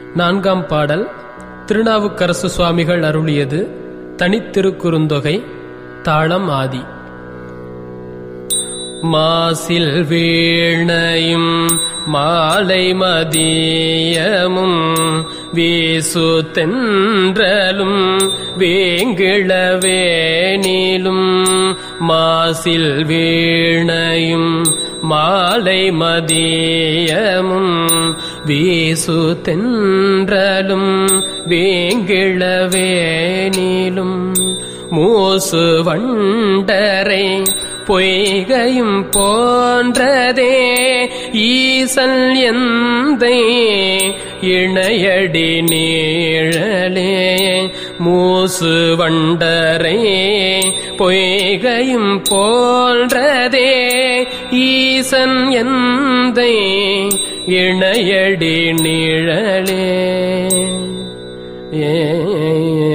நான்காம் பாடல் திருநாவுக்கரசு சுவாமிகள் அருளியது. தனித்திருக்குறுந்தொகை. தாளம் ஆதி. மாசில் வீணையும் மாலை மதியமும் வீசு தென்றலும் வேங்கிழவேனிலும் மாசில் வீணையும் மாலை மதியமும் வீசு தென்றலும் வேங்கிழவேனிலும் மூசு வண்டரை பொய்கையும் போன்றதே ஈசல் எந்தை இணையடி நீழலே. மூசு வண்டரை பொய்கையும் போன்றதே ஈசன் எந்தை இணையடி நீழலே.